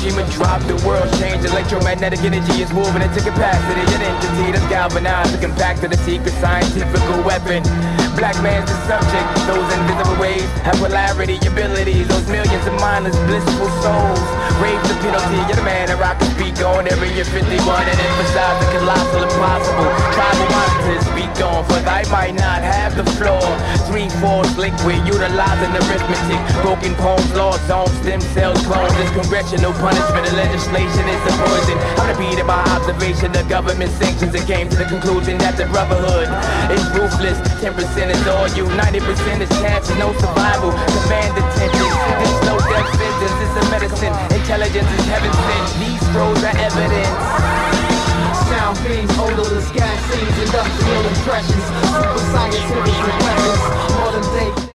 Hiroshima dropped, the world changed. Electromagnetic energy is moving into capacity. An entity that's galvanized, looking back to the secret scientific weapon. Black man's the subject. Those invisible waves have polarity abilities. Those millions of mindless, blissful souls. Rave the penalty. You're the man that rock and speak on Area 51 and emphasize the colossal impossible. Tribal monitors speak on, for I might not have the floor. 3/4 liquid, utilizing arithmetic. Broken poems, laws, zones, stem cells, clones. This congressional punishment and legislation is a poison. I'm repeated by observation, the government sanctions, and came to the conclusion that the brotherhood is ruthless. 10% is all you, 90% is chances, no survival. Command attention, this no death sentence, it's a medicine. Intelligence is heaven sent, these scrolls are evidence. Sound beams, odorless gas scenes, industrial impressions, super scientific weapons, modern day